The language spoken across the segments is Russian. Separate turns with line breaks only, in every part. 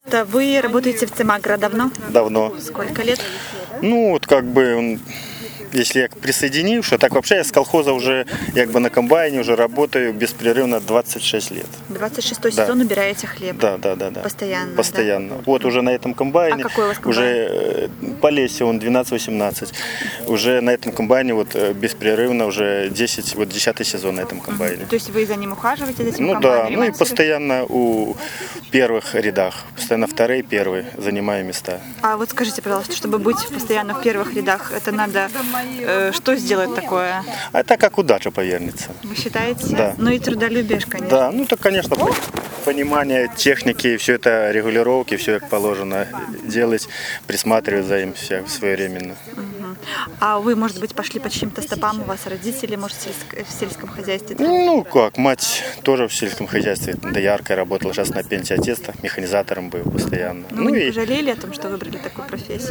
Вы работаете в Цимагро давно?
Давно.
Сколько лет?
Ну, вот как бы, если я присоединился, так вообще я с колхоза уже на комбайне уже работаю беспрерывно 26 лет.
26-й сезон убираете хлеб?
Да.
Постоянно?
Постоянно. Да? Вот уже на этом комбайне.
А какой у вас комбайн?
Уже по лесе он 12-18. Уже на этом комбайне беспрерывно уже 10-й сезон на этом комбайне.
То есть вы за ним ухаживаете, за этим
комбайном? Да, и постоянно у первых рядах, постоянно вторые, первые занимаю места.
А вот скажите, пожалуйста, чтобы быть постоянно в первых рядах, это надо что сделать такое?
А это как удача повернется.
Вы считаете?
Да.
Ну и трудолюбие, конечно.
Да, так, конечно, понимание техники, все это регулировки, все как положено делать, присматривать за им все своевременно.
А вы, может быть, пошли по чьим-то стопам, у вас родители, может, в сельском хозяйстве?
Мать тоже в сельском хозяйстве дояркой работала, сейчас на пенсии, отец механизатором был постоянно.
Вы не пожалели о том, что выбрали такую профессию?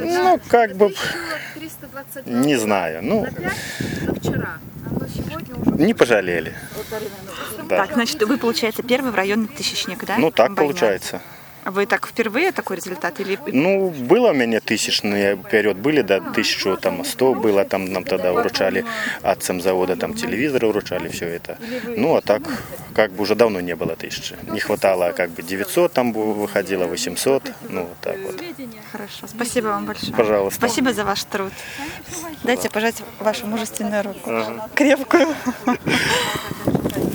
Не знаю, не пожалели.
Да. Так, значит, вы, получается, первый в районе тысячник, да?
Так получается.
Вы так впервые такой результат? Или...
Было у меня тысячный период, были, 1100 было, там нам тогда вручали от завода, там телевизоры вручали, все это. А так, уже давно не было 1000. Не хватало, 900 там выходило, 800, так вот.
Хорошо, спасибо вам большое.
Пожалуйста.
Спасибо за ваш труд. Дайте пожать вашу мужественную руку. Крепкую.